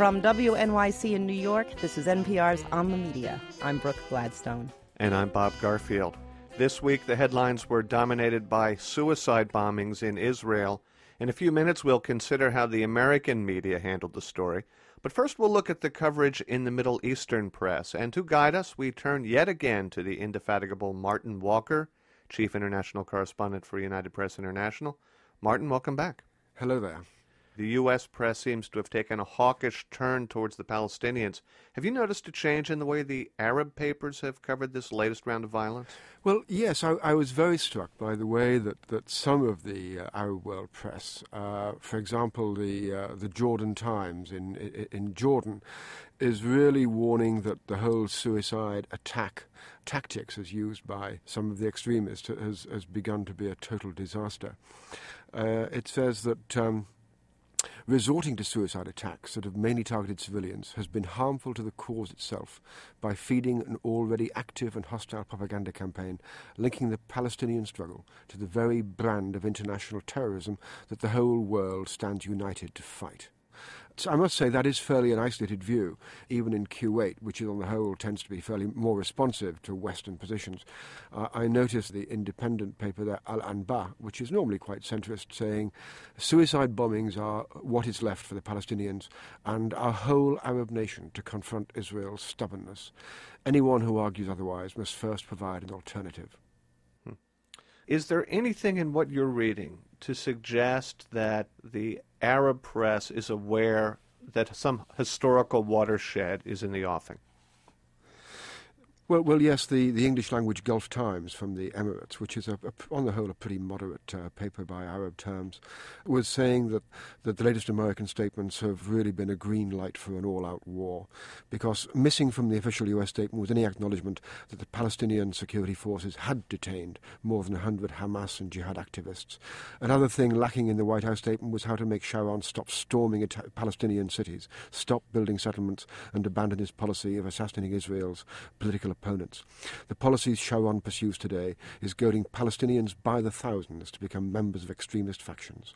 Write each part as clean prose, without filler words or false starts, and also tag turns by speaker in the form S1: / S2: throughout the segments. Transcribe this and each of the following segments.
S1: From WNYC in New York, this is NPR's On the Media. I'm Brooke Gladstone.
S2: And I'm Bob Garfield. This week, the headlines were dominated by suicide bombings in Israel. In a few minutes, we'll consider how the American media handled the story. But first, we'll look at the coverage in the Middle Eastern press. And to guide us, we turn yet again to the indefatigable Martin Walker, Chief International Correspondent for United Press International. Martin, welcome back.
S3: Hello there.
S2: The U.S. press seems to have taken a hawkish turn towards the Palestinians. Have you noticed a change in the way the Arab papers have covered this latest round of violence?
S3: Well, yes, I was very struck by the way that some of the Arab world press, for example, the Jordan Times in Jordan, is really warning that the whole suicide attack tactics as used by some of the extremists has begun to be a total disaster. It says that resorting to suicide attacks that have mainly targeted civilians has been harmful to the cause itself by feeding an already active and hostile propaganda campaign linking the Palestinian struggle to the very brand of international terrorism that the whole world stands united to fight. So I must say that is fairly an isolated view, even in Kuwait, which on the whole tends to be fairly more responsive to Western positions. I noticed the independent paper there, Al-Anba, which is normally quite centrist, saying suicide bombings are what is left for the Palestinians and our whole Arab nation to confront Israel's stubbornness. Anyone who argues otherwise must first provide an alternative.
S2: Is there anything in what you're reading to suggest that the Arab press is aware that some historical watershed is in the offing?
S3: Well, yes, the English-language Gulf Times from the Emirates, which is, on the whole, a pretty moderate paper by Arab terms, was saying that the latest American statements have really been a green light for an all-out war, because missing from the official U.S. statement was any acknowledgement that the Palestinian security forces had detained more than 100 Hamas and jihad activists. Another thing lacking in the White House statement was how to make Sharon stop storming Palestinian cities, stop building settlements, and abandon his policy of assassinating Israel's political opponents. The policies Sharon pursues today is goading Palestinians by the thousands to become members of extremist factions.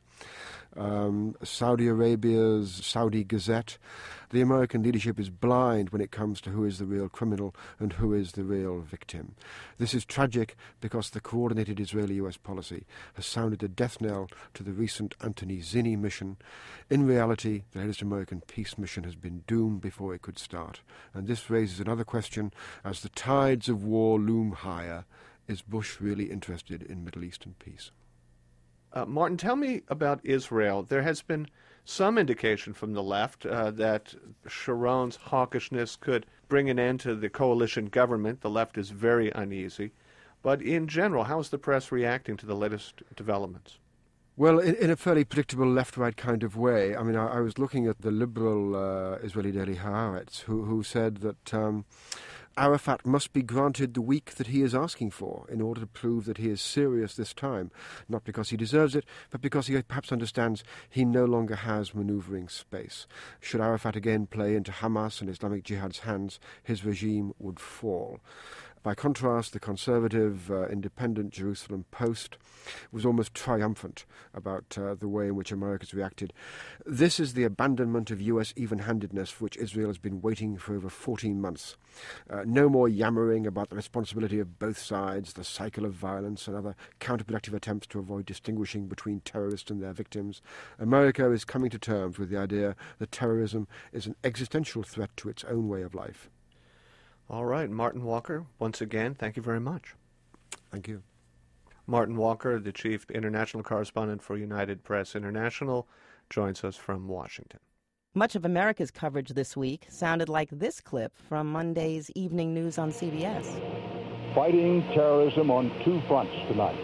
S3: Saudi Arabia's Saudi Gazette, the American leadership is blind when it comes to who is the real criminal and who is the real victim. This is tragic because the coordinated Israeli-US policy has sounded a death knell to the recent Anthony Zinni mission. In reality, the latest American peace mission has been doomed before it could start. And this raises another question. As the tides of war loom higher, is Bush really interested in Middle Eastern peace?
S2: Martin, tell me about Israel. There has been some indication from the left that Sharon's hawkishness could bring an end to the coalition government. The left is very uneasy. But in general, how is the press reacting to the latest developments?
S3: Well, in a fairly predictable left-right kind of way. I mean, I was looking at the liberal Israeli daily Haaretz, who said that Arafat must be granted the week that he is asking for in order to prove that he is serious this time, not because he deserves it, but because he perhaps understands he no longer has manoeuvring space. Should Arafat again play into Hamas and Islamic Jihad's hands, his regime would fall. By contrast, the conservative, independent Jerusalem Post was almost triumphant about the way in which America's reacted. This is the abandonment of U.S. even-handedness for which Israel has been waiting for over 14 months. No more yammering about the responsibility of both sides, the cycle of violence, and other counterproductive attempts to avoid distinguishing between terrorists and their victims. America is coming to terms with the idea that terrorism is an existential threat to its own way of life.
S2: All right, Martin Walker, once again, thank you very much.
S3: Thank you.
S2: Martin Walker, the Chief International Correspondent for United Press International, joins us from Washington.
S1: Much of America's coverage this week sounded like this clip from Monday's evening news on CBS.
S4: Fighting terrorism on two fronts tonight.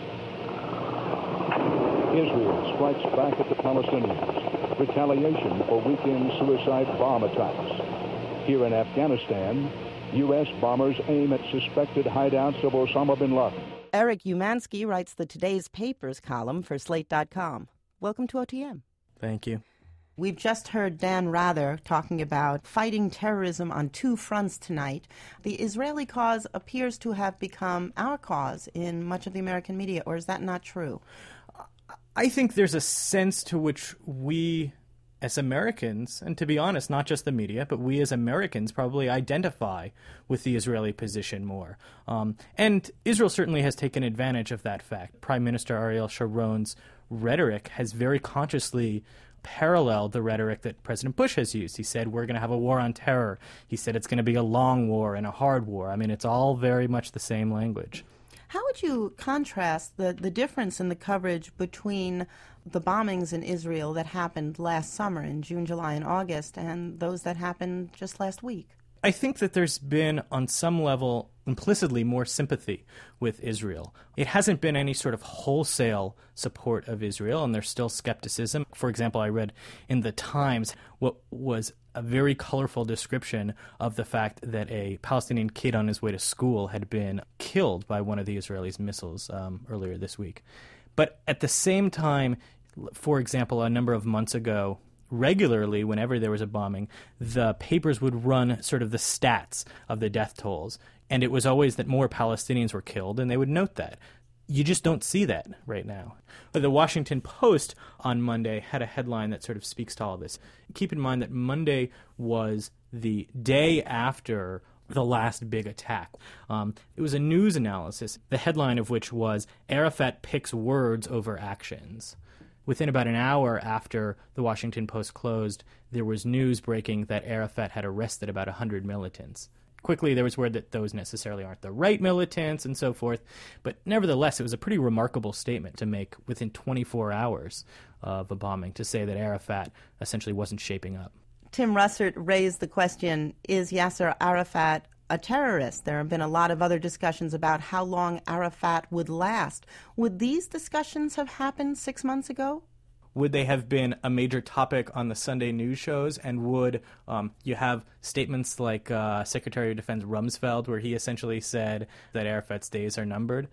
S4: Israel strikes back at the Palestinians. Retaliation for weekend suicide bomb attacks. Here in Afghanistan, U.S. bombers aim at suspected hideouts of Osama bin Laden.
S1: Eric Umansky writes the Today's Papers column for Slate.com. Welcome to OTM.
S5: Thank you.
S1: We've just heard Dan Rather talking about fighting terrorism on two fronts tonight. The Israeli cause appears to have become our cause in much of the American media, or is that not true?
S5: I think there's a sense to which we as Americans, and to be honest, not just the media, but we as Americans probably identify with the Israeli position more. And Israel certainly has taken advantage of that fact. Prime Minister Ariel Sharon's rhetoric has very consciously paralleled the rhetoric that President Bush has used. He said, we're going to have a war on terror. He said it's going to be a long war and a hard war. I mean, it's all very much the same language.
S1: How would you contrast the difference in the coverage between the bombings in Israel that happened last summer in June, July, and August and those that happened just last week?
S5: I think that there's been, on some level, implicitly more sympathy with Israel. It hasn't been any sort of wholesale support of Israel, and there's still skepticism. For example, I read in the Times what was a very colorful description of the fact that a Palestinian kid on his way to school had been killed by one of the Israelis' missiles earlier this week. But at the same time, for example, a number of months ago, regularly, whenever there was a bombing, the papers would run sort of the stats of the death tolls. And it was always that more Palestinians were killed, and they would note that. You just don't see that right now. But the Washington Post on Monday had a headline that sort of speaks to all of this. Keep in mind that Monday was the day after the last big attack. It was a news analysis, the headline of which was, Arafat picks words over actions. Within about an hour after the Washington Post closed, there was news breaking that Arafat had arrested about 100 militants. Quickly, there was word that those necessarily aren't the right militants and so forth. But nevertheless, it was a pretty remarkable statement to make within 24 hours of a bombing, to say that Arafat essentially wasn't shaping up.
S1: Tim Russert raised the question, is Yasser Arafat a terrorist? There have been a lot of other discussions about how long Arafat would last. Would these discussions have happened 6 months ago?
S5: Would they have been a major topic on the Sunday news shows? And would you have statements like Secretary of Defense Rumsfeld, where he essentially said that Arafat's days are numbered?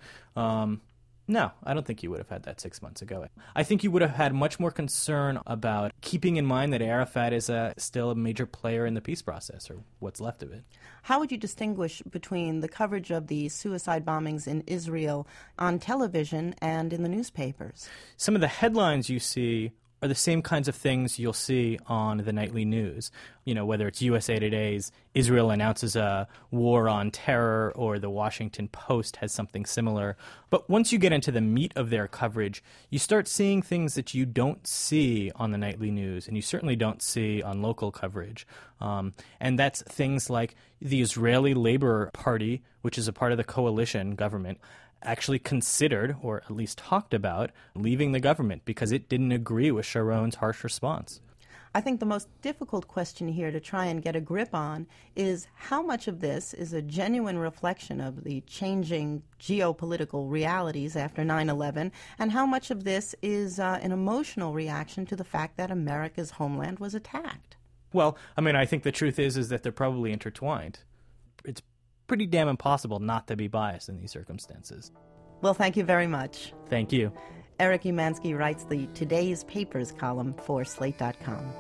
S5: No, I don't think you would have had that 6 months ago. I think you would have had much more concern about keeping in mind that Arafat is still a major player in the peace process, or what's left of it.
S1: How would you distinguish between the coverage of the suicide bombings in Israel on television and in the newspapers?
S5: Some of the headlines you see are the same kinds of things you'll see on the nightly news. You know, whether it's USA Today's Israel announces a war on terror, or the Washington Post has something similar. But once you get into the meat of their coverage, you start seeing things that you don't see on the nightly news, and you certainly don't see on local coverage. And that's things like the Israeli Labor Party, which is a part of the coalition government, actually considered, or at least talked about, leaving the government because it didn't agree with Sharon's harsh response.
S1: I think the most difficult question here to try and get a grip on is how much of this is a genuine reflection of the changing geopolitical realities after 9/11, and how much of this is an emotional reaction to the fact that America's homeland was attacked.
S5: Well, I mean, I think the truth is that they're probably intertwined. It's pretty damn impossible not to be biased in these circumstances.
S1: Well, thank you very much.
S5: Thank you.
S1: Eric Umansky writes the Today's Papers column for Slate.com.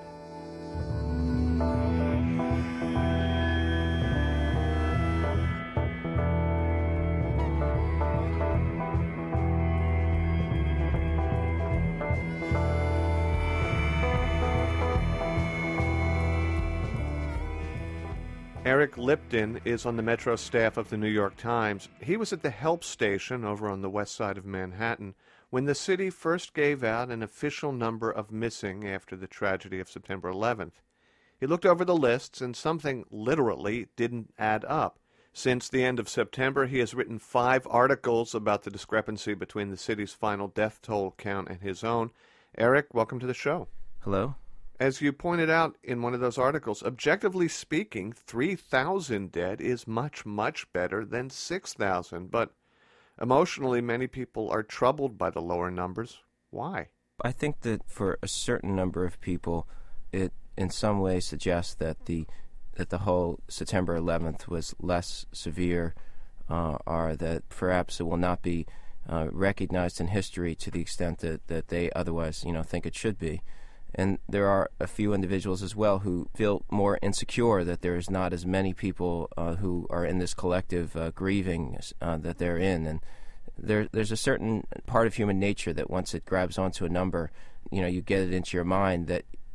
S2: Eric Lipton is on the Metro staff of the New York Times. He was at the help station over on the west side of Manhattan when the city first gave out an official number of missing after the tragedy of September 11th. He looked over the lists, and something literally didn't add up. Since the end of September, he has written 5 articles about the discrepancy between the city's final death toll count and his own. Eric, welcome to the show.
S6: Hello.
S2: As you pointed out in one of those articles, objectively speaking, 3,000 dead is much, much better than 6,000. But emotionally, many people are troubled by the lower numbers. Why?
S6: I think that for a certain number of people, it in some way suggests that the whole September 11th was less severe, or that perhaps it will not be recognized in history to the extent that they otherwise, think it should be. And there are a few individuals as well who feel more insecure that there is not as many people who are in this collective grieving that they're in. And there's a certain part of human nature that once it grabs onto a number, you get it into your mind that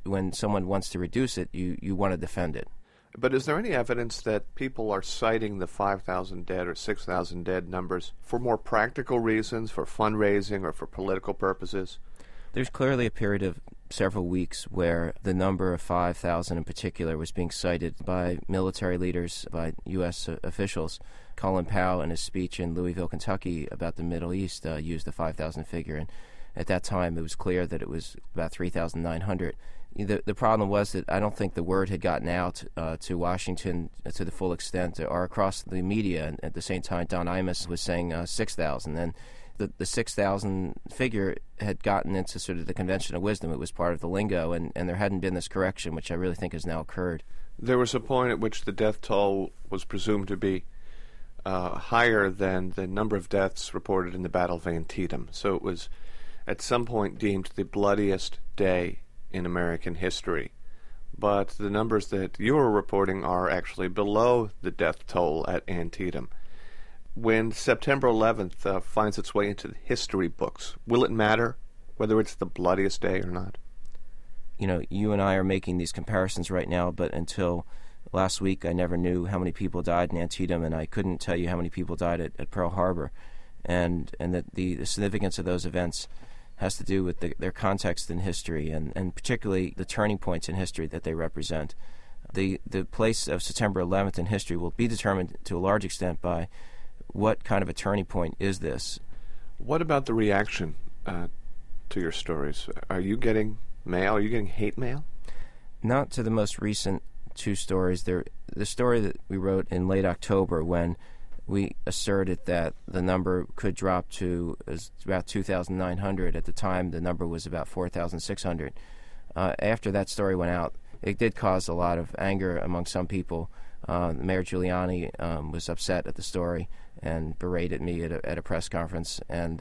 S6: when someone wants to reduce it, you want to defend it.
S2: But is there any evidence that people are citing the 5,000 dead or 6,000 dead numbers for more practical reasons, for fundraising or for political purposes?
S6: There's clearly a period of several weeks where the number of 5,000 in particular was being cited by military leaders, by U.S. officials. Colin Powell, in his speech in Louisville, Kentucky, about the Middle East, used the 5,000 figure. And at that time, it was clear that it was about 3,900. The problem was that I don't think the word had gotten out to Washington to the full extent or across the media. And at the same time, Don Imus was saying 6,000. And the 6,000 figure had gotten into sort of the conventional wisdom. It was part of the lingo, and there hadn't been this correction, which I really think has now occurred.
S2: There was a point at which the death toll was presumed to be higher than the number of deaths reported in the Battle of Antietam. So it was at some point deemed the bloodiest day in American history. But the numbers that you are reporting are actually below the death toll at Antietam. When September 11th finds its way into the history books, will it matter whether it's the bloodiest day or not?
S6: You know, you and I are making these comparisons right now, but until last week I never knew how many people died in Antietam, and I couldn't tell you how many people died at Pearl Harbor. And that the significance of those events has to do with their context in history, and particularly the turning points in history that they represent. The place of September 11th in history will be determined to a large extent by what kind of a turning point is this.
S2: What about the reaction to your stories? Are you getting mail? Are you getting hate mail?
S6: Not to the most recent two stories. The story that we wrote in late October when we asserted that the number could drop to about 2,900. At the time, the number was about 4,600. After that story went out, it did cause a lot of anger among some people. Mayor Giuliani was upset at the story and berated me at a press conference. And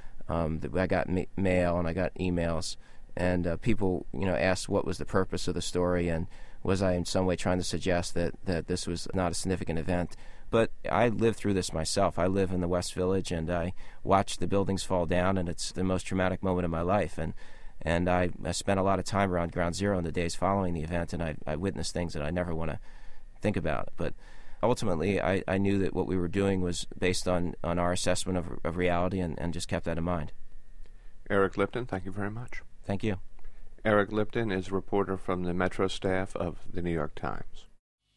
S6: I got mail and I got emails. And people, asked what was the purpose of the story and was I in some way trying to suggest that this was not a significant event. But I lived through this myself. I live in the West Village, and I watched the buildings fall down, and it's the most traumatic moment of my life. And I spent a lot of time around Ground Zero in the days following the event, and I witnessed things that I never want to think about. But ultimately, I knew that what we were doing was based on our assessment of reality and just kept that in mind.
S2: Eric Lipton, thank you very much.
S6: Thank you.
S2: Eric Lipton is a reporter from the Metro staff of the New York Times.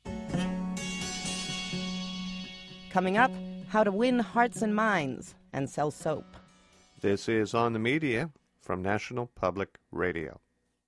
S1: Coming up, how to win hearts and minds and sell soap.
S2: This is On the Media from National Public Radio.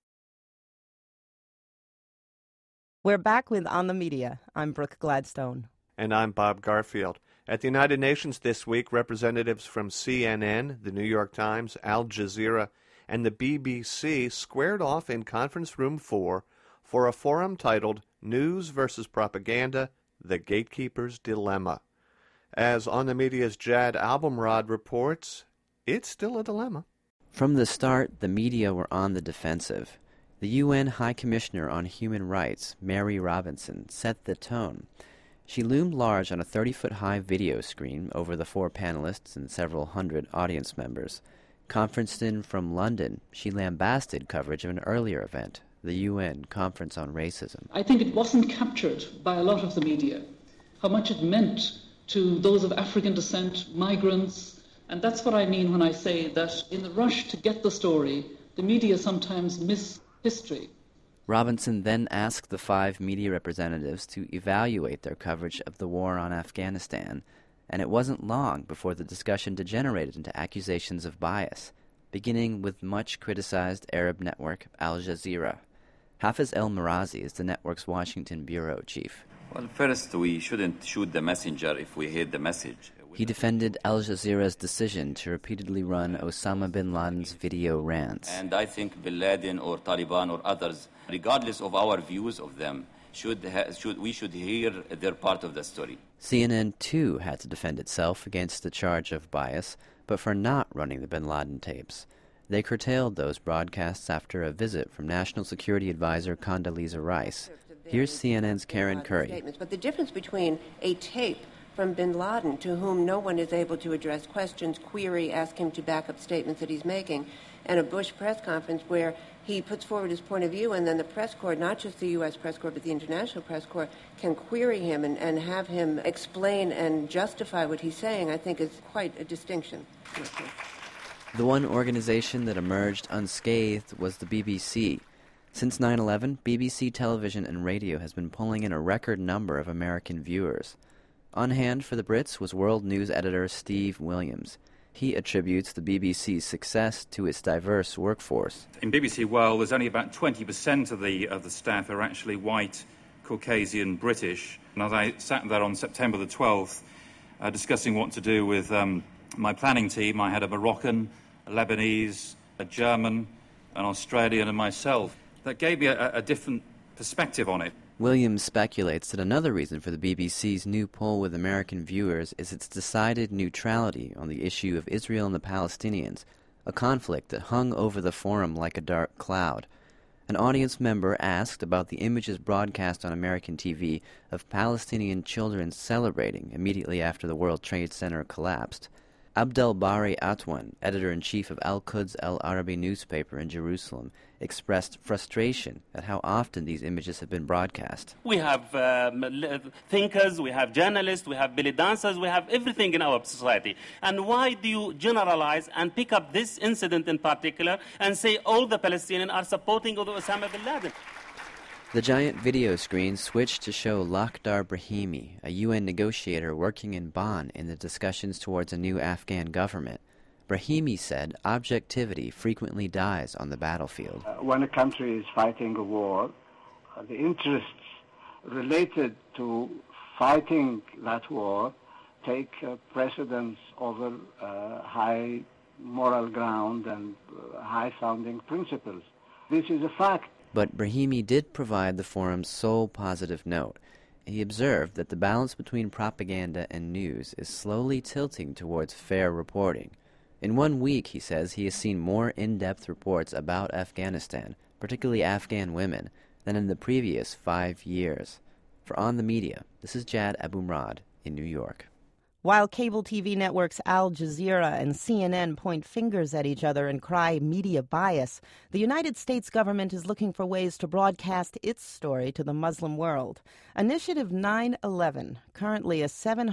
S1: We're back with On the Media. I'm Brooke Gladstone.
S2: And I'm Bob Garfield. At the United Nations this week, representatives from CNN, the New York Times, Al Jazeera, and the BBC squared off in Conference Room 4 for a forum titled News versus Propaganda, The Gatekeeper's Dilemma. As On the Media's Jad Abumrad reports, it's still a dilemma.
S7: From the start, the media were on the defensive. The UN High Commissioner on Human Rights, Mary Robinson, set the tone. She loomed large on a 30-foot-high video screen over the four panelists and several hundred audience members. Conferenced in from London, she lambasted coverage of an earlier event, the UN Conference on Racism.
S8: I think it wasn't captured by a lot of the media, how much it meant to those of African descent, migrants, and that's what I mean when I say that in the rush to get the story, the media sometimes miss history.
S7: Robinson then asked the 5 media representatives to evaluate their coverage of the war on Afghanistan, and it wasn't long before the discussion degenerated into accusations of bias, beginning with much criticized Arab network Al Jazeera. Hafiz El-Marazi is the network's Washington bureau chief.
S9: Well, first, we shouldn't shoot the messenger if we hate the message.
S7: He defended Al Jazeera's decision to repeatedly run Osama bin Laden's video rants.
S9: And I think bin Laden or Taliban or others, regardless of our views of them, we should hear their part of the story.
S7: CNN, too, had to defend itself against the charge of bias, but for not running the bin Laden tapes. They curtailed those broadcasts after a visit from National Security Advisor Condoleezza Rice. Here's CNN's Karen Curry.
S10: But the difference between a tape from bin Laden, to whom no one is able to address questions, query, ask him to back up statements that he's making, and a Bush press conference where he puts forward his point of view, and then the press corps, not just the U.S. press corps, but the international press corps, can query him and have him explain and justify what he's saying, I think is quite a distinction.
S7: The one organization that emerged unscathed was the BBC. Since 9/11, BBC television and radio has been pulling in a record number of American viewers. On hand for the Brits was world news editor Steve Williams. He attributes the BBC's success to its diverse workforce.
S11: In BBC World, there's only about 20% of the staff are actually white, Caucasian, British. And as I sat there on September the 12th, discussing what to do with my planning team, I had a Moroccan, a Lebanese, a German, an Australian, and myself. That gave me a different perspective on it.
S7: Williams speculates that another reason for the BBC's new poll with American viewers is its decided neutrality on the issue of Israel and the Palestinians, a conflict that hung over the forum like a dark cloud. An audience member asked about the images broadcast on American TV of Palestinian children celebrating immediately after the World Trade Center collapsed. Abdel Bari Atwan, editor-in-chief of Al-Quds Al-Arabi newspaper in Jerusalem, expressed frustration at how often these images have been broadcast.
S12: We have thinkers, we have journalists, we have belly dancers, we have everything in our society. And why do you generalize and pick up this incident in particular and say all the Palestinians are supporting Osama bin Laden?
S7: The giant video screen switched to show Lakhdar Brahimi, a UN negotiator working in Bonn in the discussions towards a new Afghan government. Brahimi said objectivity frequently dies on the battlefield.
S13: When a country is fighting a war, the interests related to fighting that war take precedence over high moral ground and high-sounding principles. This is a fact.
S7: But Brahimi did provide the forum's sole positive note. He observed that the balance between propaganda and news is slowly tilting towards fair reporting. In 1 week, he says, he has seen more in-depth reports about Afghanistan, particularly Afghan women, than in the previous 5 years. For On the Media, this is Jad Abumrad in New York.
S1: While cable TV networks Al Jazeera and CNN point fingers at each other and cry media bias, the United States government is looking for ways to broadcast its story to the Muslim world. Initiative 9/11, currently a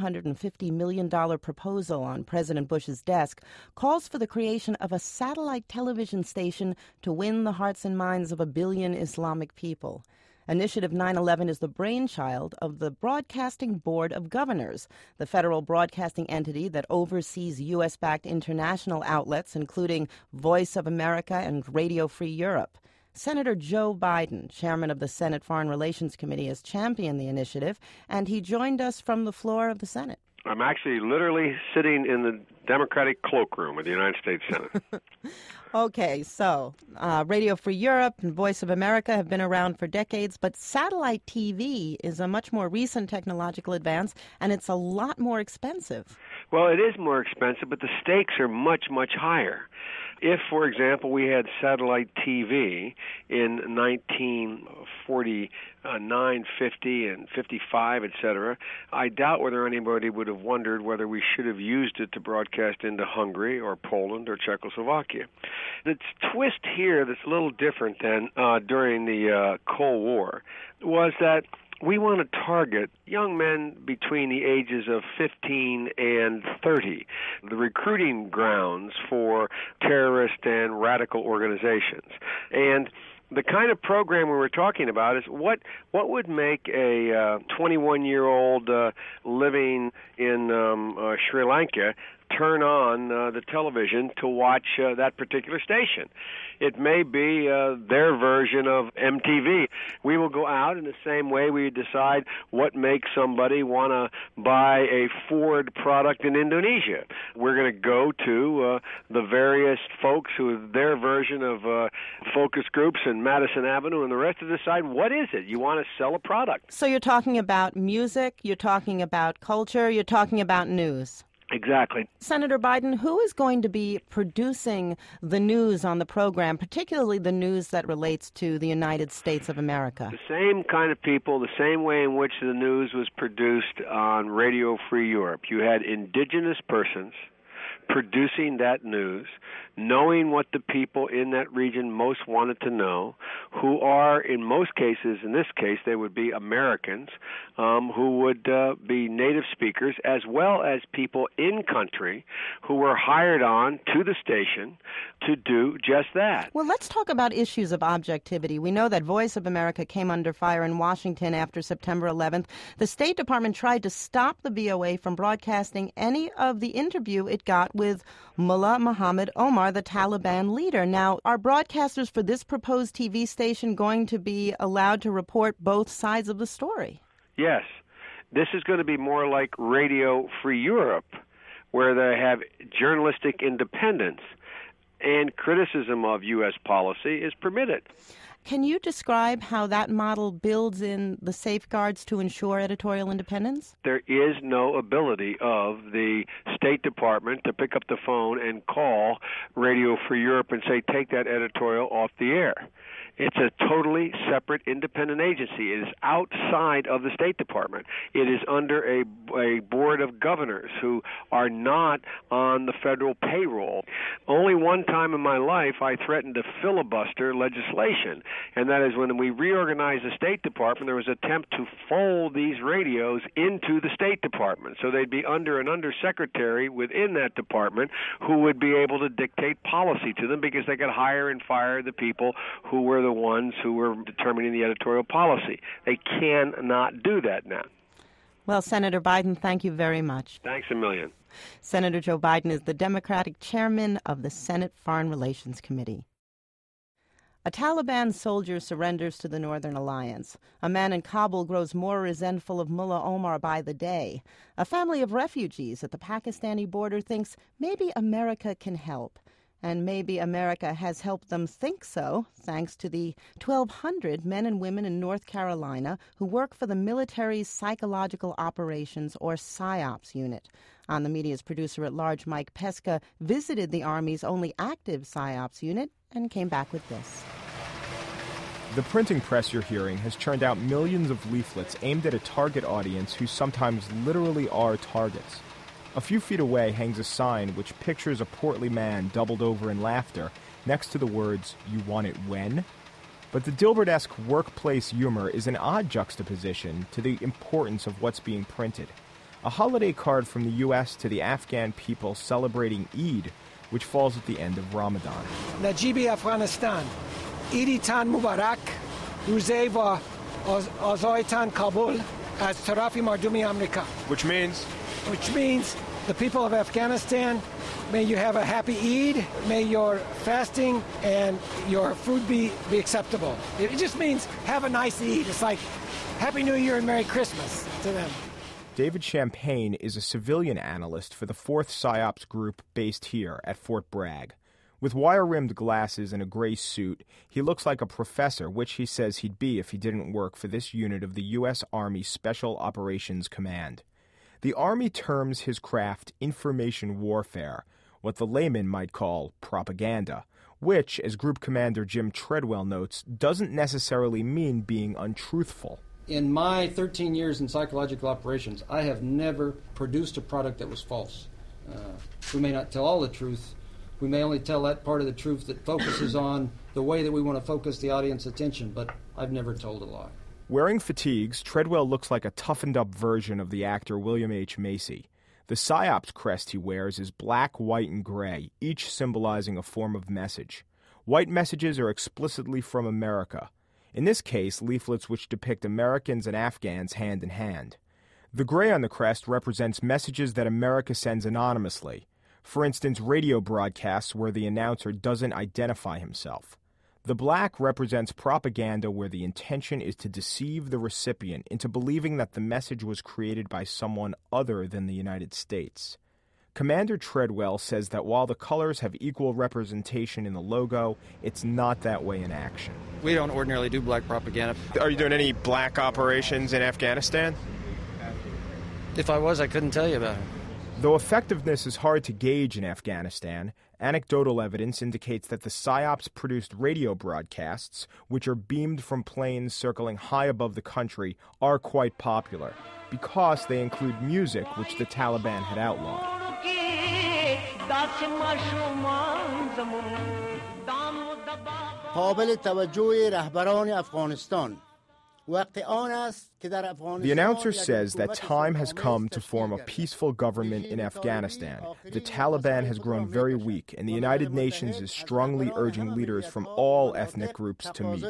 S1: $750 million proposal on President Bush's desk, calls for the creation of a satellite television station to win the hearts and minds of 1 billion Islamic people. Initiative 9/11 is the brainchild of the Broadcasting Board of Governors, the federal broadcasting entity that oversees U.S.-backed international outlets, including Voice of America and Radio Free Europe. Senator Joe Biden, chairman of the Senate Foreign Relations Committee, has championed the initiative, and he joined us from the floor of the Senate.
S14: I'm actually literally sitting in the Democratic cloakroom of the United States Senate.
S1: Okay, so Radio Free Europe and Voice of America have been around for decades, but satellite TV is a much more recent technological advance, and it's a lot more expensive.
S14: Well, it is more expensive, but the stakes are much, much higher. If, for example, we had satellite TV in 1949, 50, and 55, etc., I doubt whether anybody would have wondered whether we should have used it to broadcast into Hungary or Poland or Czechoslovakia. The twist here that's a little different than during the Cold War was that we want to target young men between the ages of 15 and 30, the recruiting grounds for terrorist and radical organizations. And the kind of program we were talking about is what would make a 21-year-old living in Sri Lanka turn on the television to watch that particular station. It may be their version of MTV. We will go out in the same way we decide what makes somebody want to buy a Ford product in Indonesia. We're going to go to the various folks who have their version of focus groups in Madison Avenue and the rest to decide what is it. You want to sell a product.
S1: So you're talking about music, you're talking about culture, you're talking about news.
S14: Exactly.
S1: Senator Biden, who is going to be producing the news on the program, particularly the news that relates to the United States of America?
S14: The same kind of people, the same way in which the news was produced on Radio Free Europe. You had indigenous persons producing that news, knowing what the people in that region most wanted to know, who are, in most cases, in this case, they would be Americans, who would be native speakers, as well as people in country who were hired on to the station to do just that.
S1: Well, let's talk about issues of objectivity. We know that Voice of America came under fire in Washington after September 11th. The State Department tried to stop the VOA from broadcasting any of the interview it got with Mullah Muhammad Omar, the Taliban leader. Now, are broadcasters for this proposed TV station going to be allowed to report both sides of the story?
S14: Yes. This is going to be more like Radio Free Europe, where they have journalistic independence and criticism of U.S. policy is permitted.
S1: Can you describe how that model builds in the safeguards to ensure editorial independence?
S14: There is no ability of the State Department to pick up the phone and call Radio Free Europe and say, take that editorial off the air. It's a totally separate independent agency. It is outside of the State Department. It is under a board of governors who are not on the federal payroll. Only one time in my life I threatened to filibuster legislation, and that is when we reorganized the State Department, there was an attempt to fold these radios into the State Department. So they'd be under an undersecretary within that department who would be able to dictate policy to them because they could hire and fire the people who were the ones who were determining the editorial policy. They cannot do that now.
S1: Well, Senator Biden, thank you very much.
S14: Thanks a million.
S1: Senator Joe Biden is the Democratic chairman of the Senate Foreign Relations Committee. A Taliban soldier surrenders to the Northern Alliance. A man in Kabul grows more resentful of Mullah Omar by the day. A family of refugees at the Pakistani border thinks maybe America can help. And maybe America has helped them think so, thanks to the 1,200 men and women in North Carolina who work for the military's Psychological Operations, or PSYOPs, unit. On the Media's producer-at-large, Mike Pesca, visited the Army's only active PSYOPs unit and came back with this.
S15: The printing press you're hearing has churned out millions of leaflets aimed at a target audience who sometimes literally are targets. A few feet away hangs a sign which pictures a portly man doubled over in laughter next to the words, "You want it when?" But the Dilbert-esque workplace humor is an odd juxtaposition to the importance of what's being printed. A holiday card from the U.S. to the Afghan people celebrating Eid, which falls at the end of Ramadan.
S16: Najibi Afghanistan, Eiditan Mubarak, Ruze va Azaitan Kabul, as Tarafi Mardumi Amerika.
S15: Which means
S16: the people of Afghanistan, may you have a happy Eid, may your fasting and your food be acceptable. It just means have a nice Eid. It's like Happy New Year and Merry Christmas to them.
S15: David Champagne is a civilian analyst for the 4th PSYOPs group based here at Fort Bragg. With wire-rimmed glasses and a gray suit, he looks like a professor, which he says he'd be if he didn't work for this unit of the U.S. Army Special Operations Command. The Army terms his craft information warfare, what the layman might call propaganda, which, as Group Commander Jim Treadwell notes, doesn't necessarily mean being untruthful.
S17: In my 13 years in psychological operations, I have never produced a product that was false. We may not tell all the truth. We may only tell that part of the truth that focuses on the way that we want to focus the audience's attention, but I've never told a lie.
S15: Wearing fatigues, Treadwell looks like a toughened-up version of the actor William H. Macy. The PSYOPs crest he wears is black, white, and gray, each symbolizing a form of message. White messages are explicitly from America. In this case, leaflets which depict Americans and Afghans hand in hand. The gray on the crest represents messages that America sends anonymously. For instance, radio broadcasts where the announcer doesn't identify himself. The black represents propaganda where the intention is to deceive the recipient into believing that the message was created by someone other than the United States. Commander Treadwell says that while the colors have equal representation in the logo, it's not that way in action.
S17: We don't ordinarily do black propaganda.
S15: Are you doing any black operations in Afghanistan?
S17: If I was, I couldn't tell you about it.
S15: Though effectiveness is hard to gauge in Afghanistan, anecdotal evidence indicates that the PSYOPs produced radio broadcasts, which are beamed from planes circling high above the country, are quite popular because they include music which the Taliban had outlawed.
S18: قابل توجه رهبران افغانستان
S15: The announcer says that time has come to form a peaceful government in Afghanistan. The Taliban has grown very weak, and the United Nations is strongly urging leaders from all ethnic groups to meet.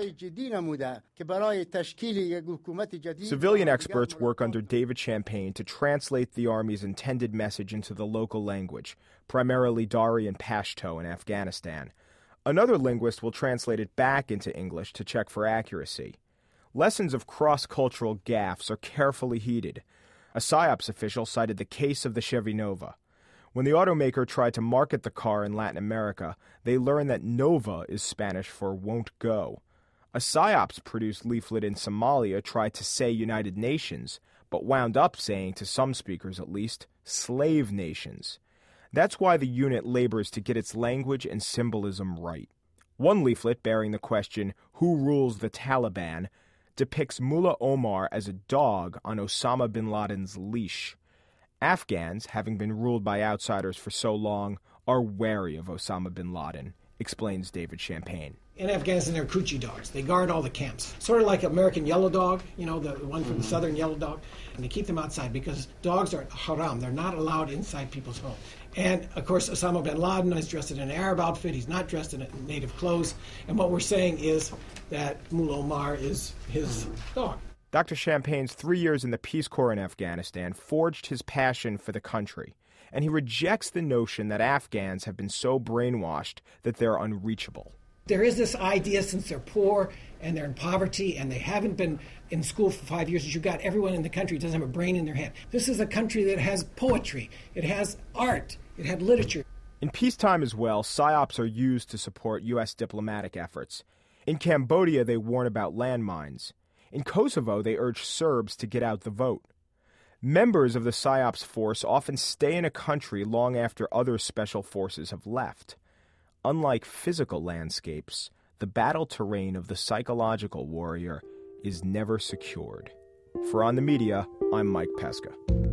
S15: Civilian experts work under David Champagne to translate the army's intended message into the local language, primarily Dari and Pashto in Afghanistan. Another linguist will translate it back into English to check for accuracy. Lessons of cross-cultural gaffes are carefully heeded. A PSYOPs official cited the case of the Chevy Nova. When the automaker tried to market the car in Latin America, they learned that Nova is Spanish for won't go. A PSYOPs-produced leaflet in Somalia tried to say United Nations, but wound up saying, to some speakers at least, slave nations. That's why the unit labors to get its language and symbolism right. One leaflet bearing the question, "Who rules the Taliban?" depicts Mullah Omar as a dog on Osama bin Laden's leash. Afghans, having been ruled by outsiders for so long, are wary of Osama bin Laden, explains David Champagne.
S16: In Afghanistan, they're Kuchi dogs. They guard all the camps. Sort of like American yellow dog, the one from the southern yellow dog. And they keep them outside because dogs are haram. They're not allowed inside people's homes. And, of course, Osama bin Laden is dressed in an Arab outfit. He's not dressed in native clothes. And what we're saying is that Mullah Omar is his dog.
S15: Dr. Champagne's 3 years in the Peace Corps in Afghanistan forged his passion for the country. And he rejects the notion that Afghans have been so brainwashed that they're unreachable.
S16: There is this idea, since they're poor and they're in poverty and they haven't been in school for 5 years, that you've got everyone in the country who doesn't have a brain in their head. This is a country that has poetry, it has art, it has literature.
S15: In peacetime as well, PSYOPs are used to support U.S. diplomatic efforts. In Cambodia, they warn about landmines. In Kosovo, they urge Serbs to get out the vote. Members of the PSYOPs force often stay in a country long after other special forces have left. Unlike physical landscapes, the battle terrain of the psychological warrior is never secured. For On the Media, I'm Mike Pesca.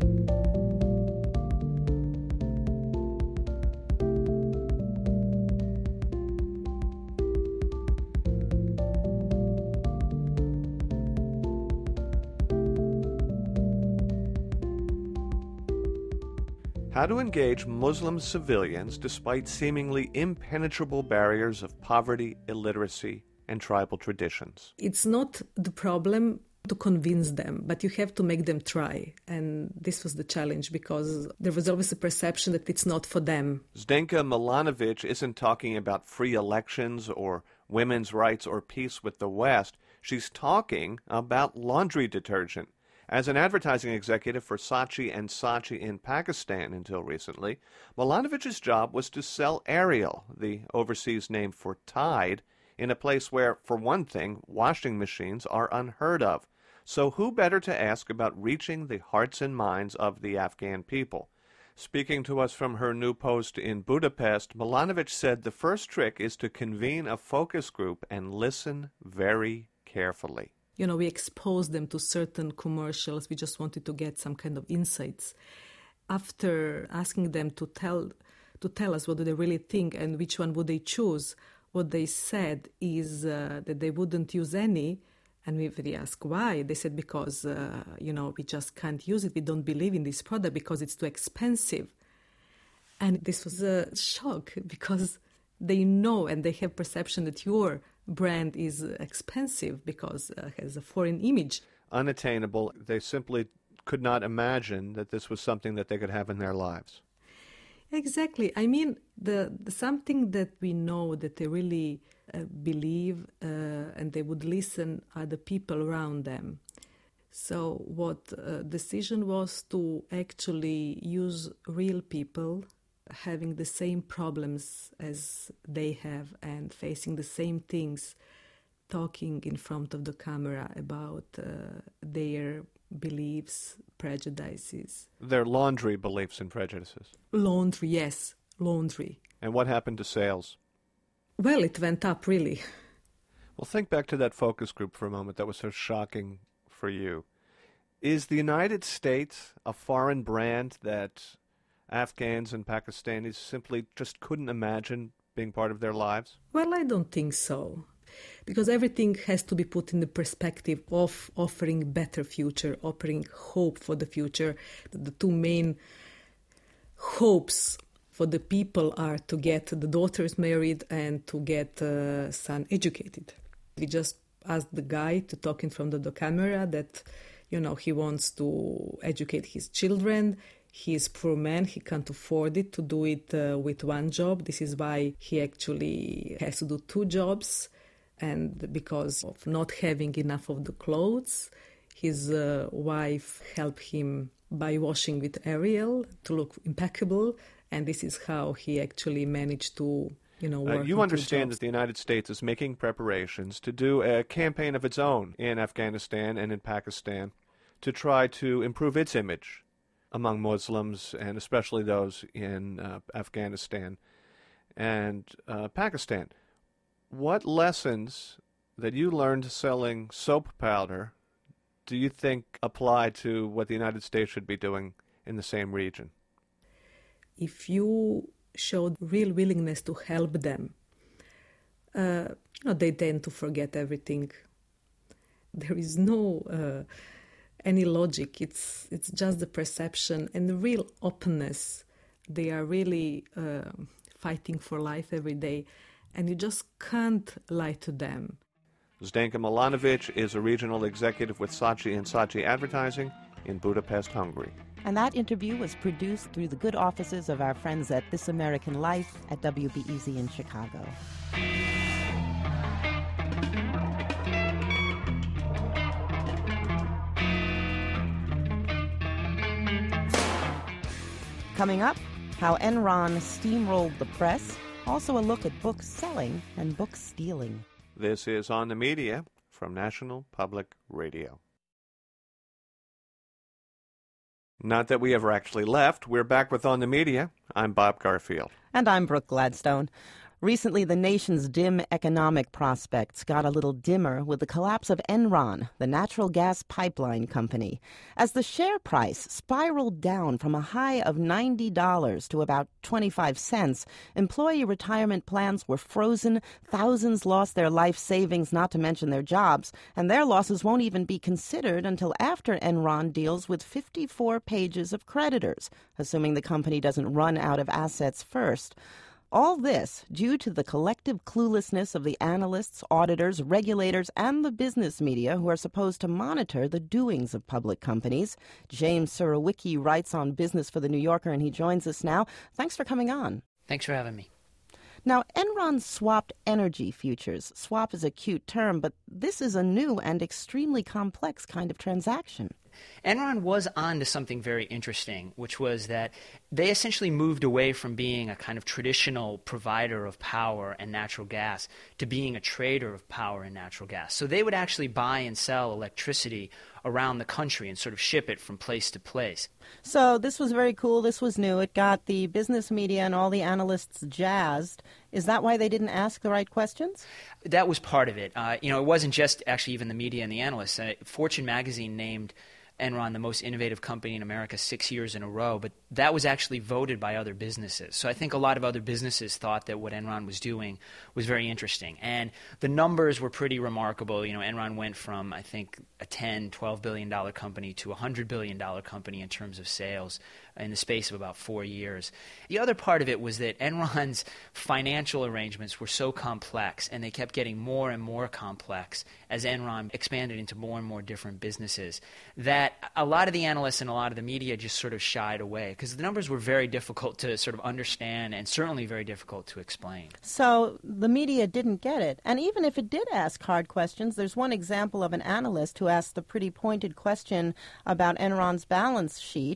S2: How to engage Muslim civilians despite seemingly impenetrable barriers of poverty, illiteracy, and tribal traditions.
S19: It's not the problem to convince them, but you have to make them try. And this was the challenge because there was always a perception that it's not for them.
S2: Zdenka Milanovic isn't talking about free elections or women's rights or peace with the West. She's talking about laundry detergent. As an advertising executive for Saatchi & Saatchi in Pakistan until recently, Milanovic's job was to sell Ariel, the overseas name for Tide, in a place where, for one thing, washing machines are unheard of. So who better to ask about reaching the hearts and minds of the Afghan people? Speaking to us from her new post in Budapest, Milanovic said the first trick is to convene a focus group and listen very carefully.
S19: We exposed them to certain commercials. We just wanted to get some kind of insights. After asking them to tell us what do they really think and which one would they choose, what they said is that they wouldn't use any. And we asked why. They said because, we just can't use it. We don't believe in this product because it's too expensive. And this was a shock because they know and they have perception that your brand is expensive because it has a foreign image.
S2: Unattainable. They simply could not imagine that this was something that they could have in their lives.
S19: Exactly. I mean, the something that we know that they really believe and they would listen are the people around them. So what decision was to actually use real people having the same problems as they have and facing the same things talking in front of the camera about their beliefs, prejudices.
S2: Their laundry beliefs and prejudices.
S19: Laundry, yes, laundry.
S2: And what happened to sales?
S19: Well, it went up, really.
S2: Well, think back to that focus group for a moment that was so shocking for you. Is the United States a foreign brand that Afghans and Pakistanis simply just couldn't imagine being part of their lives?
S19: Well, I don't think so. Because everything has to be put in the perspective of offering better future, offering hope for the future. The two main hopes for the people are to get the daughters married and to get son educated. We just asked the guy to talk in front of the camera that, he wants to educate his children. He is a poor man, he can't afford it to do it with one job. This is why he actually has to do two jobs. And because of not having enough of the clothes, his wife helped him by washing with Ariel to look impeccable. And this is how he actually managed to, work.
S2: You understand that the United States is making preparations to do a campaign of its own in Afghanistan and in Pakistan to try to improve its image among Muslims, and especially those in Afghanistan and Pakistan. What lessons that you learned selling soap powder do you think apply to what the United States should be doing in the same region?
S19: If you showed real willingness to help them, they tend to forget everything. There is no any logic. It's just the perception and the real openness. They are really fighting for life every day. And you just can't lie to them.
S2: Zdenka Milanovic is a regional executive with Saatchi & Saatchi Advertising in Budapest, Hungary.
S1: And that interview was produced through the good offices of our friends at This American Life at WBEZ in Chicago. Coming up, how Enron steamrolled the press. Also a look at book selling and book stealing.
S2: This is On the Media from National Public Radio. Not that we ever actually left. We're back with On the Media. I'm Bob Garfield.
S1: And I'm Brooke Gladstone. Recently, the nation's dim economic prospects got a little dimmer with the collapse of Enron, the natural gas pipeline company, as the share price spiraled down from a high of $90 to about 25 cents. Employee retirement plans were frozen, thousands lost their life savings, not to mention their jobs, and their losses won't even be considered until after Enron deals with 54 pages of creditors, assuming the company doesn't run out of assets first. All this due to the collective cluelessness of the analysts, auditors, regulators, and the business media who are supposed to monitor the doings of public companies. James Surowiecki writes on business for The New Yorker, and he joins us now. Thanks for coming on.
S20: Thanks for having me.
S1: Now, Enron swapped energy futures. Swap is a cute term, but this is a new and extremely complex kind of transaction.
S20: Enron was on to something very interesting, which was that they essentially moved away from being a kind of traditional provider of power and natural gas to being a trader of power and natural gas. So they would actually buy and sell electricity around the country and sort of ship it from place to place.
S1: So this was very cool. This was new. It got the business media and all the analysts jazzed. Is that why they didn't ask the right questions?
S20: That was part of it. It wasn't just actually even the media and the analysts. Fortune magazine named Enron the most innovative company in America 6 years in a row, but that was actually voted by other businesses. So I think a lot of other businesses thought that what Enron was doing was very interesting. And the numbers were pretty remarkable. Enron went from, I think, a $10, $12 billion company to a $100 billion company in terms of sales in the space of about 4 years. The other part of it was that Enron's financial arrangements were so complex, and they kept getting more and more complex as Enron expanded into more and more different businesses, that a lot of the analysts and a lot of the media just sort of shied away because the numbers were very difficult to sort of understand and certainly very difficult to explain.
S1: So the media didn't get it. And even if it did ask hard questions, there's one example of an analyst who asked the pretty pointed question about Enron's balance sheet.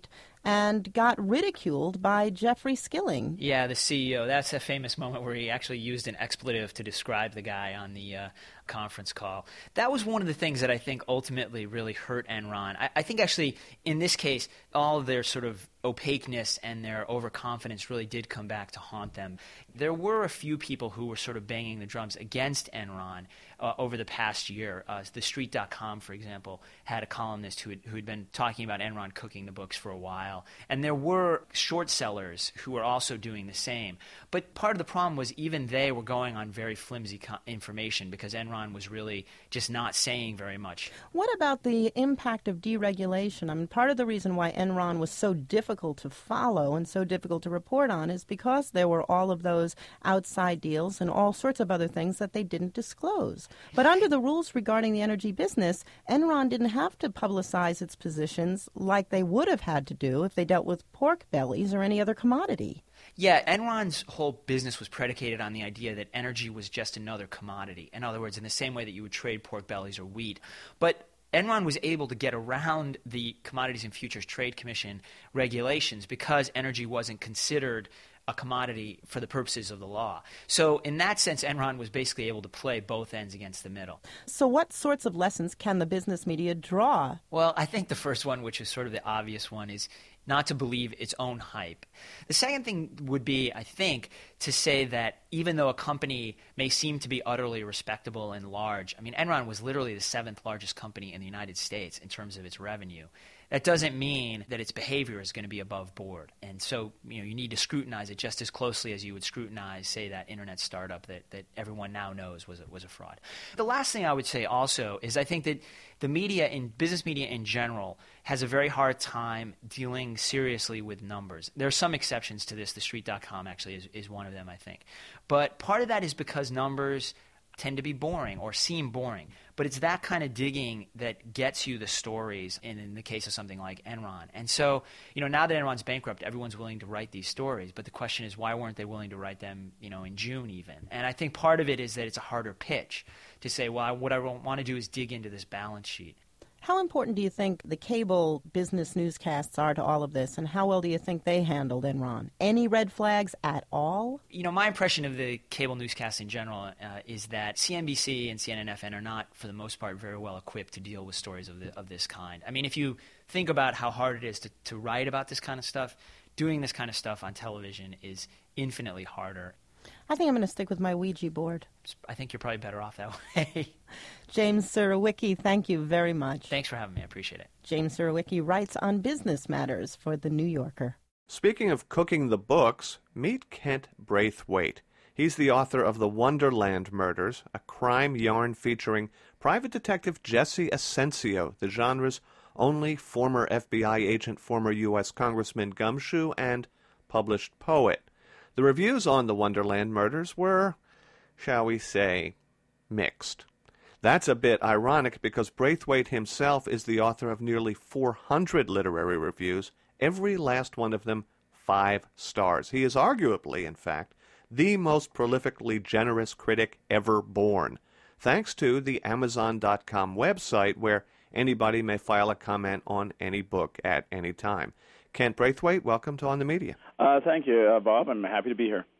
S1: and got ridiculed by Jeffrey Skilling.
S20: Yeah, the CEO. That's a famous moment where he actually used an expletive to describe the guy on the conference call. That was one of the things that I think ultimately really hurt Enron. I think actually in this case, all of their sort of opaqueness and their overconfidence really did come back to haunt them. There were a few people who were sort of banging the drums against Enron over the past year. TheStreet.com, for example, had a columnist who had been talking about Enron cooking the books for a while. And there were short sellers who were also doing the same. But part of the problem was even they were going on very flimsy information because Enron was really just not saying very much.
S1: What about the impact of deregulation? I mean, part of the reason why Enron was so difficult to follow and so difficult to report on is because there were all of those outside deals and all sorts of other things that they didn't disclose. But under the rules regarding the energy business, Enron didn't have to publicize its positions like they would have had to do if they dealt with pork bellies or any other commodity.
S20: Yeah, Enron's whole business was predicated on the idea that energy was just another commodity. In other words, in the same way that you would trade pork bellies or wheat. But Enron was able to get around the Commodities and Futures Trade Commission regulations because energy wasn't considered a commodity for the purposes of the law. So in that sense, Enron was basically able to play both ends against the middle.
S1: So what sorts of lessons can the business media draw?
S20: Well, I think the first one, which is sort of the obvious one, is not to believe its own hype. The second thing would be, I think, to say that even though a company may seem to be utterly respectable and large, I mean, Enron was literally the 7th largest company in the United States in terms of its revenue. That doesn't mean that its behavior is going to be above board. And so, you need to scrutinize it just as closely as you would scrutinize, say, that internet startup that everyone now knows was a fraud. The last thing I would say also is I think that the media, business media in general, has a very hard time dealing seriously with numbers. There are some exceptions to this. TheStreet.com actually is one of them, I think. But part of that is because numbers tend to be boring or seem boring. But it's that kind of digging that gets you the stories in the case of something like Enron. And so, now that Enron's bankrupt, everyone's willing to write these stories. But the question is, why weren't they willing to write them, in June even? And I think part of it is that it's a harder pitch to say, well, what I want to do is dig into this balance sheet.
S1: How important do you think the cable business newscasts are to all of this, and how well do you think they handled Enron? Any red flags at all?
S20: My impression of the cable newscasts in general is that CNBC and CNN-FN are not, for the most part, very well equipped to deal with stories of this kind. I mean, if you think about how hard it is to write about this kind of stuff, doing this kind of stuff on television is infinitely harder.
S1: I think I'm going to stick with my Ouija board.
S20: I think you're probably better off that way.
S1: James Surowiecki, thank you very much.
S20: Thanks for having me. I appreciate it.
S1: James Surowiecki writes on business matters for The New Yorker.
S2: Speaking of cooking the books, meet Kent Braithwaite. He's the author of The Wonderland Murders, a crime yarn featuring private detective Jesse Asensio, the genre's only former FBI agent, former U.S. Congressman Gumshoe, and published poet. The reviews on The Wonderland Murders were, shall we say, mixed. That's a bit ironic because Braithwaite himself is the author of nearly 400 literary reviews, every last one of them 5 stars. He is arguably, in fact, the most prolifically generous critic ever born, thanks to the Amazon.com website where anybody may file a comment on any book at any time. Kent Braithwaite, welcome to On the Media.
S21: Thank you, Bob. I'm happy to be here.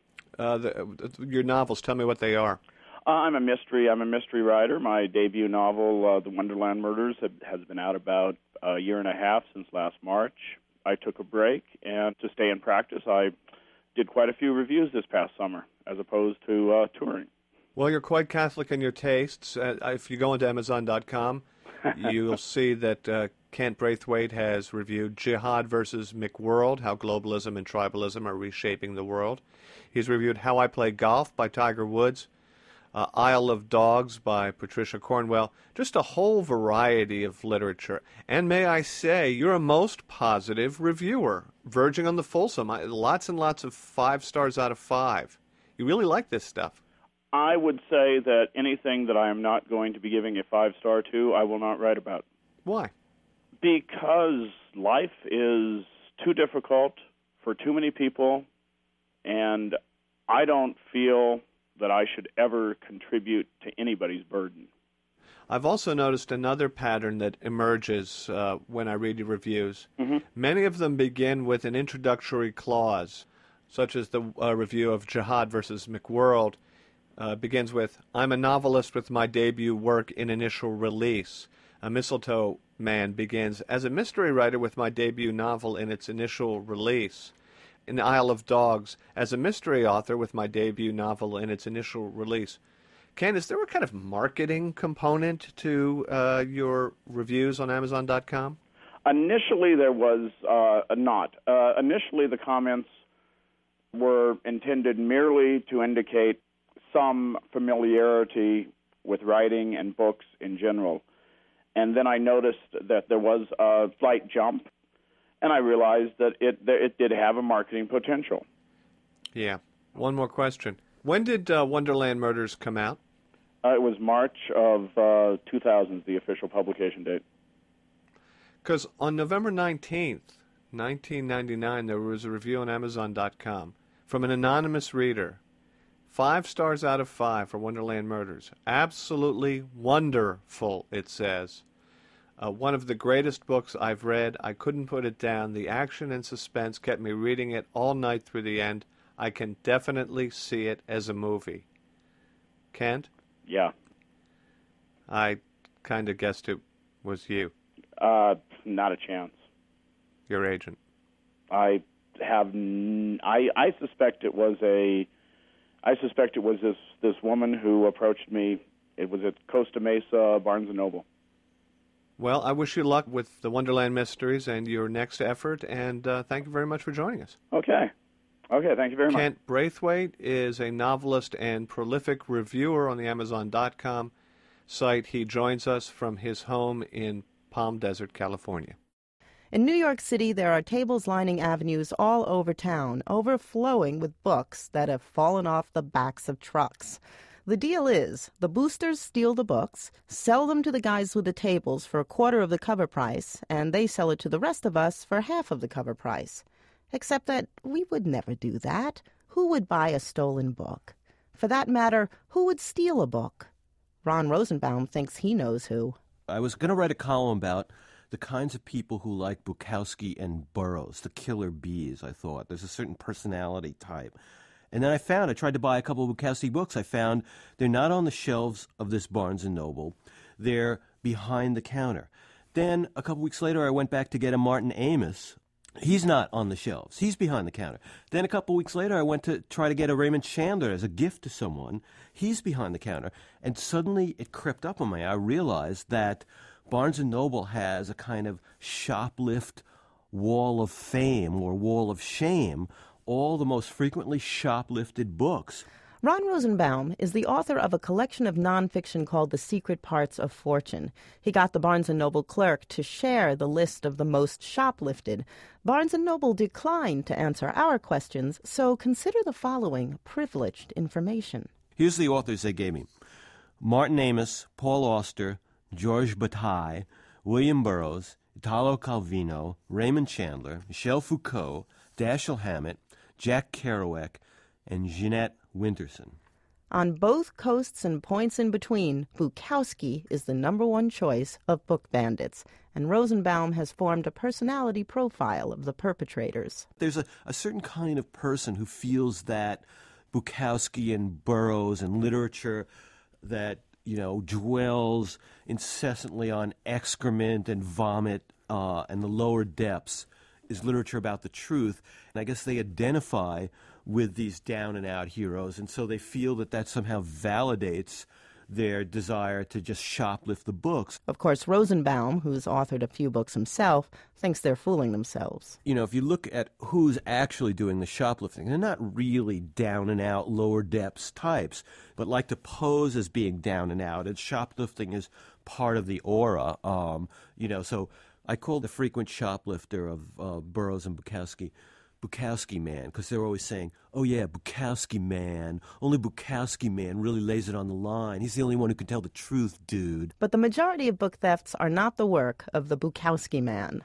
S2: Your novels, tell me what they are.
S21: I'm a mystery writer. My debut novel, The Wonderland Murders, has been out about a year and a half, since last March. I took a break, and to stay in practice, I did quite a few reviews this past summer, as opposed to touring.
S2: Well, you're quite Catholic in your tastes. If you go into Amazon.com, you'll see that Kent Braithwaite has reviewed Jihad versus McWorld, How Globalism and Tribalism Are Reshaping the World. He's reviewed How I Play Golf by Tiger Woods, Isle of Dogs by Patricia Cornwell, just a whole variety of literature. And may I say, you're a most positive reviewer, verging on the fulsome. Lots and lots of 5 stars out of 5. You really like this stuff.
S21: I would say that anything that I am not going to be giving a 5-star to, I will not write about.
S2: Why?
S21: Because life is too difficult for too many people, and I don't feel that I should ever contribute to anybody's burden.
S2: I've also noticed another pattern that emerges when I read your reviews.
S21: Mm-hmm.
S2: Many of them begin with an introductory clause, such as the review of Jihad versus McWorld begins with, "I'm a novelist with my debut work in initial release." A Mistletoe Man begins, "As a mystery writer with my debut novel in its initial release." In Isle of Dogs, "As a mystery author with my debut novel in its initial release." Ken, is there a kind of marketing component to your reviews on Amazon.com?
S21: Initially, there was not. Initially, the comments were intended merely to indicate some familiarity with writing and books in general. And then I noticed that there was a slight jump, and I realized that it did have a marketing potential.
S2: Yeah. One more question. When did Wonderland Murders come out?
S21: It was March of 2000, the official publication date.
S2: Because on November 19th, 1999, there was a review on Amazon.com from an anonymous reader. 5 stars out of 5 for Wonderland Murders. Absolutely wonderful, it says. One of the greatest books I've read. I couldn't put it down. The action and suspense kept me reading it all night through the end. I can definitely see it as a movie. Kent?
S21: Yeah.
S2: I kind of guessed it was you.
S21: Not a chance.
S2: Your agent.
S21: I suspect it was this woman who approached me. It was at Costa Mesa, Barnes & Noble.
S2: Well, I wish you luck with the Wonderland Mysteries and your next effort, and thank you very much for joining us.
S21: Okay, thank you very much.
S2: Kent Braithwaite is a novelist and prolific reviewer on the Amazon.com site. He joins us from his home in Palm Desert, California.
S1: In New York City, there are tables lining avenues all over town, overflowing with books that have fallen off the backs of trucks. The deal is, the boosters steal the books, sell them to the guys with the tables for a quarter of the cover price, and they sell it to the rest of us for half of the cover price. Except that we would never do that. Who would buy a stolen book? For that matter, who would steal a book? Ron Rosenbaum thinks he knows who.
S3: I was going to write a column about the kinds of people who like Bukowski and Burroughs, the killer bees, I thought. There's a certain personality type. And then I tried to buy a couple of Bukowski books. I found they're not on the shelves of this Barnes & Noble. They're behind the counter. Then a couple weeks later, I went back to get a Martin Amis. He's not on the shelves. He's behind the counter. Then a couple weeks later, I went to try to get a Raymond Chandler as a gift to someone. He's behind the counter. And suddenly it crept up on me. I realized that Barnes & Noble has a kind of shoplift wall of fame or wall of shame, all the most frequently shoplifted books.
S1: Ron Rosenbaum is the author of a collection of nonfiction called The Secret Parts of Fortune. He got the Barnes & Noble clerk to share the list of the most shoplifted. Barnes & Noble declined to answer our questions, so consider the following privileged information.
S3: Here's the authors they gave me. Martin Amis, Paul Auster, Georges Bataille, William Burroughs, Italo Calvino, Raymond Chandler, Michel Foucault, Dashiell Hammett, Jack Kerouac, and Jeanette Winterson.
S1: On both coasts and points in between, Bukowski is the #1 choice of book bandits, and Rosenbaum has formed a personality profile of the perpetrators.
S3: There's a certain kind of person who feels that Bukowski and Burroughs and literature that, dwells incessantly on excrement and vomit and the lower depths is literature about the truth. And I guess they identify with these down-and-out heroes, and so they feel that somehow validates their desire to just shoplift the books.
S1: Of course, Rosenbaum, who's authored a few books himself, thinks they're fooling themselves.
S3: If you look at who's actually doing the shoplifting, they're not really down-and-out, lower-depths types, but like to pose as being down-and-out, and shoplifting is part of the aura. So I call the frequent shoplifter of Burroughs and Bukowski Bukowski man, because they're always saying, oh yeah, Bukowski man, only Bukowski man really lays it on the line. He's the only one who can tell the truth, dude.
S1: But the majority of book thefts are not the work of the Bukowski man.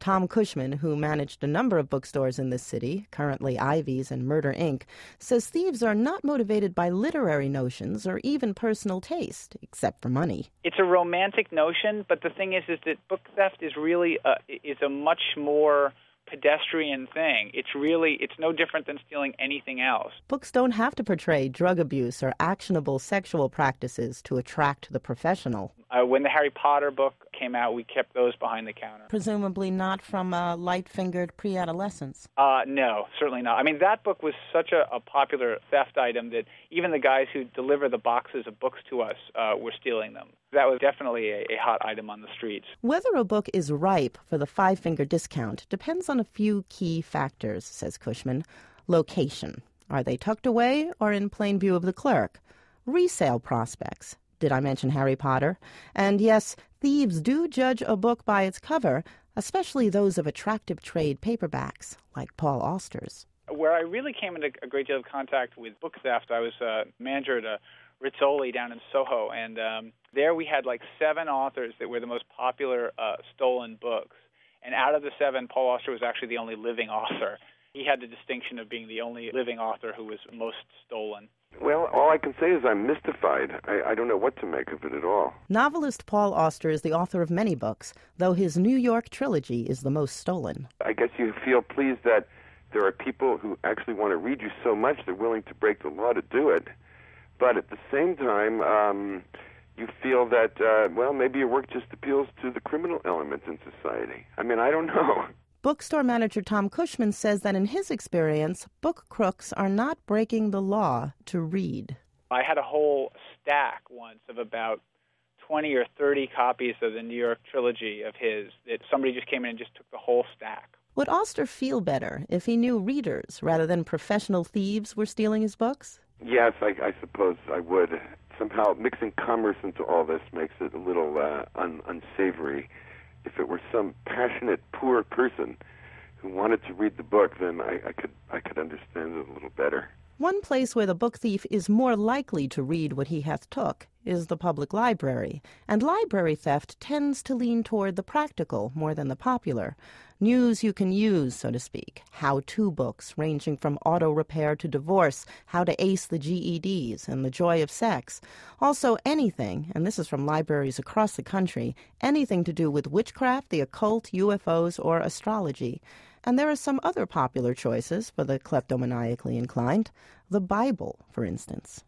S1: Tom Cushman, who managed a number of bookstores in this city, currently Ivy's and Murder, Inc., says thieves are not motivated by literary notions or even personal taste, except for money.
S4: It's a romantic notion, but the thing is that book theft is really is a much more pedestrian thing. It's no different than stealing anything else.
S1: Books don't have to portray drug abuse or actionable sexual practices to attract the professional.
S4: When the Harry Potter book came out, we kept those behind the counter.
S1: Presumably not from light-fingered pre-adolescents.
S4: No, certainly not. I mean, that book was such a popular theft item that even the guys who deliver the boxes of books to us were stealing them. That was definitely a hot item on the streets.
S1: Whether a book is ripe for the five-finger discount depends on a few key factors, says Cushman. Location. Are they tucked away or in plain view of the clerk? Resale prospects. Did I mention Harry Potter? And yes, thieves do judge a book by its cover, especially those of attractive trade paperbacks, like Paul Auster's.
S4: Where I really came into a great deal of contact with book theft, I was a manager at Rizzoli down in Soho, and there we had like 7 authors that were the most popular stolen books. And out of the 7, Paul Auster was actually the only living author. He had the distinction of being the only living author who was most stolen.
S22: Well, all I can say is I'm mystified. I don't know what to make of it at all.
S1: Novelist Paul Auster is the author of many books, though his New York trilogy is the most stolen.
S22: I guess you feel pleased that there are people who actually want to read you so much they're willing to break the law to do it. But at the same time, you feel that, maybe your work just appeals to the criminal elements in society. I mean, I don't know.
S1: Bookstore manager Tom Cushman says that in his experience, book crooks are not breaking the law to read.
S4: I had a whole stack once of about 20 or 30 copies of the New York trilogy of his that somebody just came in and just took the whole stack.
S1: Would Auster feel better if he knew readers rather than professional thieves were stealing his books?
S22: Yes, I suppose I would. Somehow mixing commerce into all this makes it a little unsavory. If it were some passionate, poor person who wanted to read the book, then I could understand it a little better.
S1: One place where the book thief is more likely to read what he hath took is the public library, and library theft tends to lean toward the practical more than the popular. News you can use, so to speak. How-to books ranging from auto repair to divorce, how to ace the GEDs, and the joy of sex. Also anything, and this is from libraries across the country, anything to do with witchcraft, the occult, UFOs, or astrology. And there are some other popular choices for the kleptomaniacally inclined. The Bible, for instance.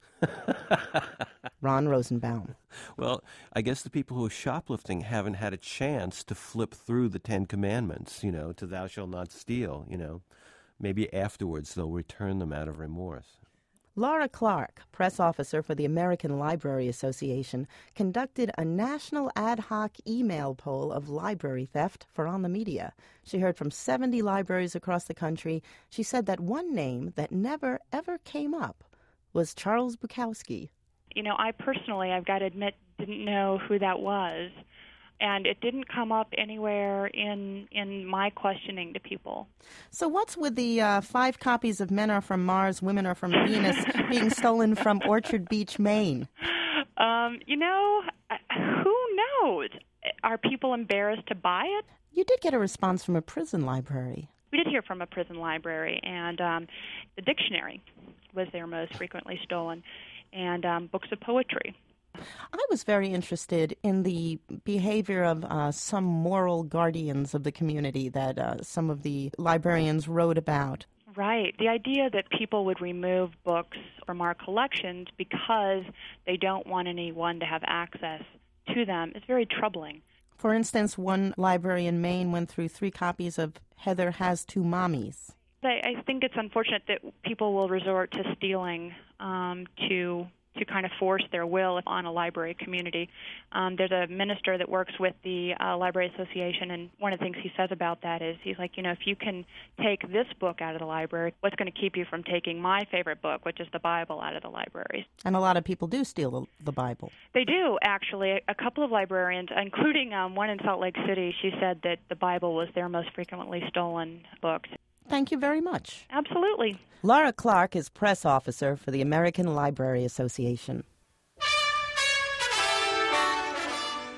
S1: Ron Rosenbaum.
S3: Well, I guess the people who are shoplifting haven't had a chance to flip through the 10 Commandments, to thou shalt not steal, Maybe afterwards they'll return them out of remorse.
S1: Laura Clark, press officer for the American Library Association, conducted a national ad hoc email poll of library theft for On the Media. She heard from 70 libraries across the country. She said that one name that never, ever came up was Charles Bukowski.
S23: I personally, I've got to admit, didn't know who that was. And it didn't come up anywhere in my questioning to people.
S1: So what's with the 5 copies of Men Are From Mars, Women Are From Venus being stolen from Orchard Beach, Maine?
S23: Who knows? Are people embarrassed to buy it?
S1: You did get a response from a prison library.
S23: We did hear from a prison library, and the dictionary was their most frequently stolen, and books of poetry.
S1: I was very interested in the behavior of some moral guardians of the community that some of the librarians wrote about.
S23: Right. The idea that people would remove books from our collections because they don't want anyone to have access to them is very troubling.
S1: For instance, one library in Maine went through 3 copies of Heather Has Two Mommies.
S23: I think it's unfortunate that people will resort to stealing to kind of force their will on a library community. There's a minister that works with the Library Association, and one of the things he says about that is he's like, if you can take this book out of the library, what's going to keep you from taking my favorite book, which is the Bible, out of the libraries?
S1: And a lot of people do steal the Bible.
S23: They do, actually. A couple of librarians, including one in Salt Lake City, she said that the Bible was their most frequently stolen book.
S1: Thank you very much.
S23: Absolutely.
S1: Laura Clark is press officer for the American Library Association.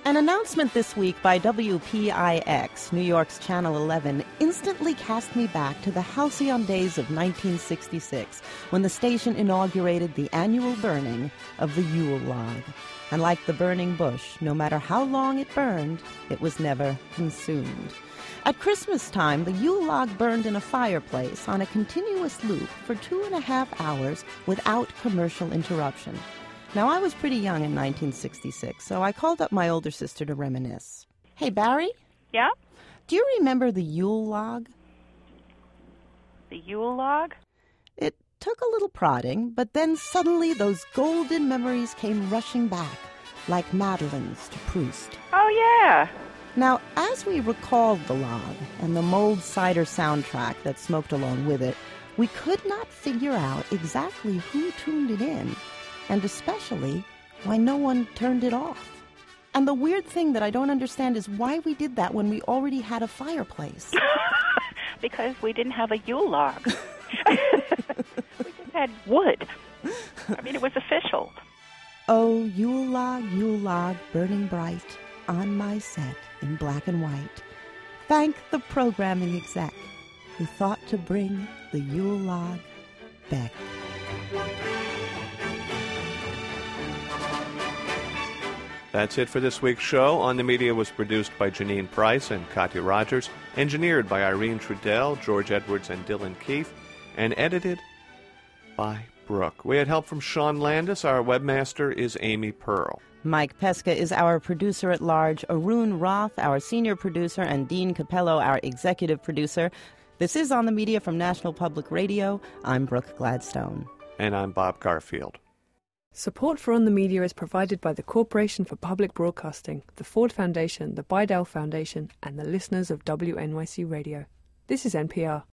S1: An announcement this week by WPIX, New York's Channel 11, instantly cast me back to the halcyon days of 1966, when the station inaugurated the annual burning of the Yule log. And like the burning bush, no matter how long it burned, it was never consumed. At Christmas time, the Yule log burned in a fireplace on a continuous loop for 2.5 hours without commercial interruption. Now, I was pretty young in 1966, so I called up my older sister to reminisce. Hey, Barry?
S5: Yeah?
S1: Do you remember the Yule log?
S5: The Yule log?
S1: It took a little prodding, but then suddenly those golden memories came rushing back, like Madeleines to Proust.
S5: Oh, yeah.
S1: Now, as we recalled the log and the mulled cider soundtrack that smoked along with it, we could not figure out exactly who tuned it in, and especially why no one turned it off. And the weird thing that I don't understand is why we did that when we already had a fireplace.
S5: Because we didn't have a Yule log. We just had wood. I mean, it was official.
S1: Oh, Yule log, burning bright on my set in black and white. Thank the programming exec who thought to bring the Yule log back.
S2: That's it for this week's show. On the Media was produced by Janine Price and Katya Rogers, engineered by Irene Trudell, George Edwards, and Dylan Keefe, and edited by Brooke. We had help from Sean Landis. Our webmaster is Amy Pearl.
S1: Mike Pesca is our producer-at-large, Arun Roth, our senior producer, and Dean Capello, our executive producer. This is On the Media from National Public Radio. I'm Brooke Gladstone.
S2: And I'm Bob Garfield.
S6: Support for On the Media is provided by the Corporation for Public Broadcasting, the Ford Foundation, the Bidell Foundation, and the listeners of WNYC Radio. This is NPR.